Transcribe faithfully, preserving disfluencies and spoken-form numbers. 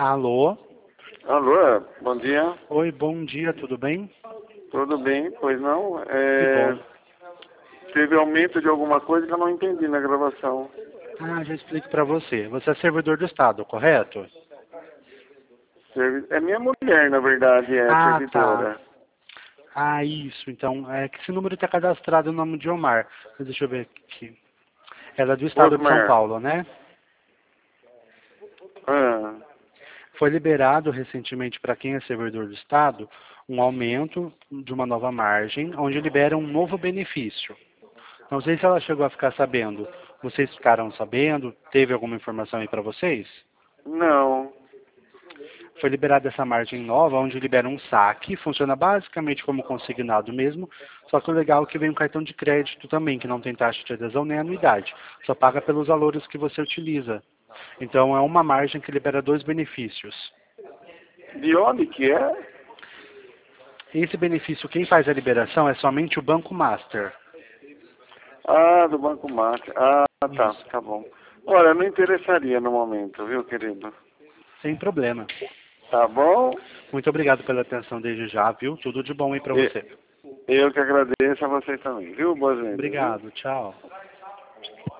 Alô? Alô, bom dia. Oi, bom dia, tudo bem? Tudo bem? Pois não? Que É, bom. teve aumento de alguma coisa que eu não entendi na gravação. Ah, já explico para você. Você é servidor do Estado, correto? Servi- É minha mulher, na verdade, é a Ah, tá. servidora. Ah, isso. Então, é que esse número está cadastrado no nome de Omar. Mas deixa eu ver aqui. Ela é do Estado de São Osmar. Paulo, né? Ah, Foi liberado recentemente para quem é servidor do Estado um aumento de uma nova margem, onde libera um novo benefício. Não sei se ela chegou a ficar sabendo. Vocês ficaram sabendo? Teve alguma informação aí para vocês? não. Foi liberada essa margem nova, onde libera um saque, funciona basicamente como consignado mesmo, só que o legal é que vem um cartão de crédito também, que não tem taxa de adesão nem anuidade, só paga pelos valores que você utiliza. Então é uma margem que libera dois benefícios. De onde que é? Esse benefício, quem faz a liberação é somente o Banco Master. Ah, do Banco Mate. Ah, tá, Isso, tá bom. Olha, não interessaria no momento, viu, querido? sem problema. Tá bom? Muito obrigado pela atenção desde já, viu? Tudo de bom aí pra E- você. Eu que agradeço a vocês também, viu, boas-vindas, viu? Obrigado, tchau.